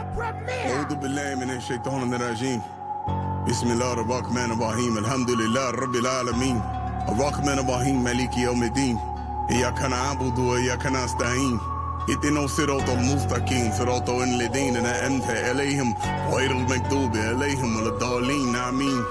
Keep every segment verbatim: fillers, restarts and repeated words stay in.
أعوذ بالله من الشيطان الرجيم بسم الله الرحمن الرحيم الحمد لله رب العالمين الرحمن الرحيم مالك يوم الدين إياك نعبد وإياك نستعين اهدنا الصراط المستقيم صراط الذين أنعمت عليهم غير المغضوب عليهم ولا الضالين آمين.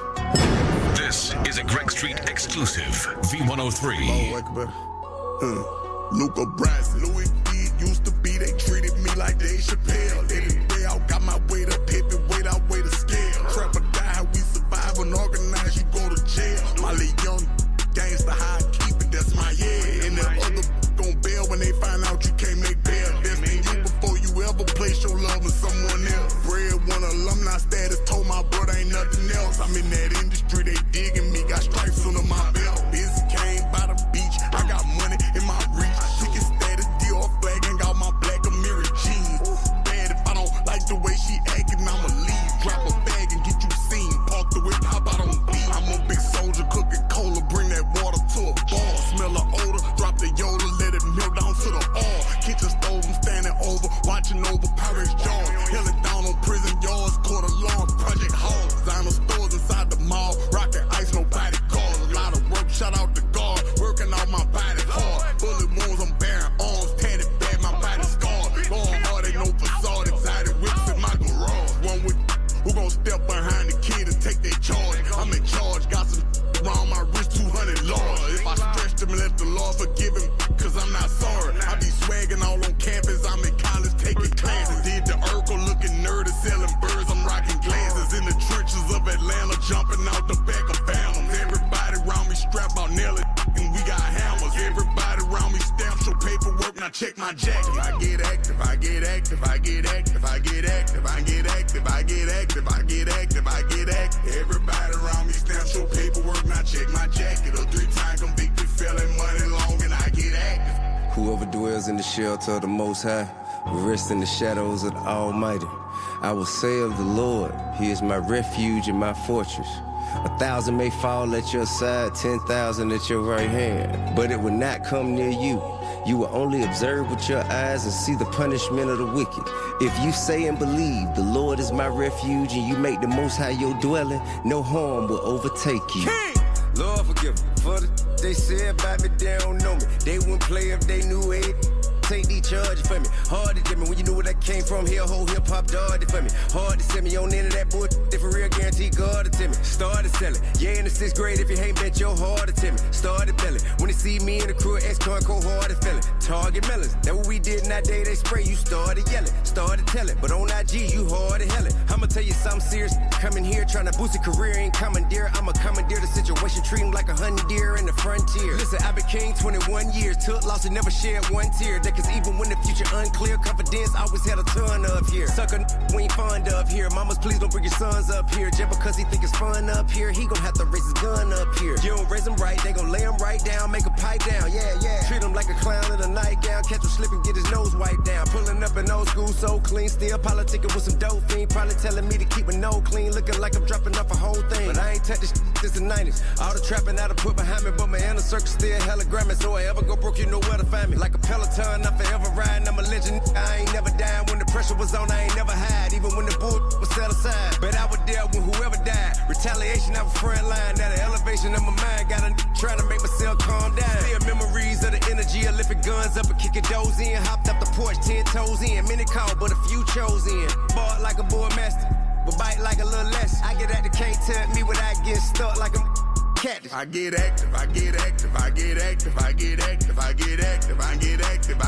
This is a Greg Street exclusive. V one oh three. Allahu Akbar. Uh, Luca Brasi. Louis D used to be, they treated me like Dave Chappelle. Every day I got my weight up, pivot, weight out, weight of scale. Trap or die, how we survive and organize, you go to jail. My little young gangsta, how I keep it, that's my yeah. And the other gon' bail when they find out you can't make bail. Destiny you before you ever place your love in someone else. Breadwinner, alumni status, told my brother ain't nothing else. I'm in that industry, they digging me, got stripes under my belt. Busy came by the beach, I got money in my reach. Ticket status, Dior flag, and got my black Amiri jeans. Bad if I don't like the way she acting, I'ma leave. Drop a bag and get you seen. Park the whip, hop out on beat. I'm a big soldier, cooking cola, bring that water to a bar. Smell the odor, drop the Yoda, let it melt down to the oil. Kitchen stove, I'm standing over, watching over Pirates Jaws. Held it down on prison yards, court alarm, Project Hall. Designer stores inside the mall, rocking ice, nobody calls. A lot of work, shout out the guard, working out my body hard. Bullet wounds, I'm bearing arms, tatted bad, my body scarred. Going hard, ain't no facade, excited whips in my garage. One with who gon' step behind the kid and take their charge. I'm in charge, got some around my wrist, two hundred large. If I stretch them and let the Lord forgive him, cause I'm not sorry. I be swagging all on campus, I'm in college taking classes. Did the Urkel looking nerdy, selling birds, I'm rocking glasses. In the trenches of Atlanta, jumping out the back of Bama. Everybody around me strap out, nail it, and we got hammers. Everybody around me stamp, show paperwork, now check my jacket. I get active, I get active, I get active, I get active, I get active, I get active, I get active, I get active. Everybody around me stamp, show paperwork, now check my jacket. A three-time convicted felon, money long, and I get active. Whoever dwells in the shelter of the Most High will rest in the shadows of the Almighty. I will say of the Lord, He is my refuge and my fortress. A thousand may fall at your side, ten thousand at your right hand, but it will not come near you. You will only observe with your eyes and see the punishment of the wicked. If you say and believe, the Lord is my refuge, and you make the Most High your dwelling, no harm will overtake you. King! Lord forgive them for the they said about me, they don't know me. They wouldn't play if they knew it. Take these charges for me. Hard to get me when you knew where that came from. Here, whole hip hop dog it for me. Hard to send me on into that bullshit. If for real, guarantee God to tell me. Started selling. Yeah, in the sixth grade, if you ain't bet your hard to tell me. Started belling. When they see me and the crew, ex-con cold hard to feeling. Target melons. That what we did in that day, they spray. You started yelling. Started telling. But on I G, you hard to hell it. I'ma tell you something serious. Coming here, trying to boost a career, ain't commandeer. I'ma commandeer the situation, treat him like a honey deer in the frontier. Listen, I've been king twenty-one years. Took loss and never shed one tear. That cause even when the future unclear, confidence always had a ton of here. Sucker we ain't fond of here. Mamas, please don't bring your sons up here. Just because he think it's fun up here, he gon' have to raise his gun up here. You don't raise him right, they gon' lay him right down, make a pipe down, yeah, yeah. Treat him like a clown in a nightgown, catch him slipping, get his nose wiped down. Pulling up in old school, so clean, still politicking with some dope fiend. Probably telling me to keep a no clean, looking like I'm dropping off a whole thing. But I ain't touched this since the nineties. All the trapping I done put behind me, but my inner circle still hella grammar. So I ever go broke, you know where to find me. Like a Peloton, I forever riding, I'm a legend. I ain't never died when the pressure was on, I ain't never hide. Even when the bull was set aside. But I was there when whoever died. Retaliation of a front line, now the elevation of my mind. Got a trying to make myself calm down. Still memories of the energy of lifting guns up and kicking doors in. Hopped up the porch, ten toes in. Many called, but a few chose in. Bought like a boy master, but bite like a little less. I get at the can't tell me without getting stuck like I'm Cactus. I get active, I get active, I get active, I get active, I get active, I get active,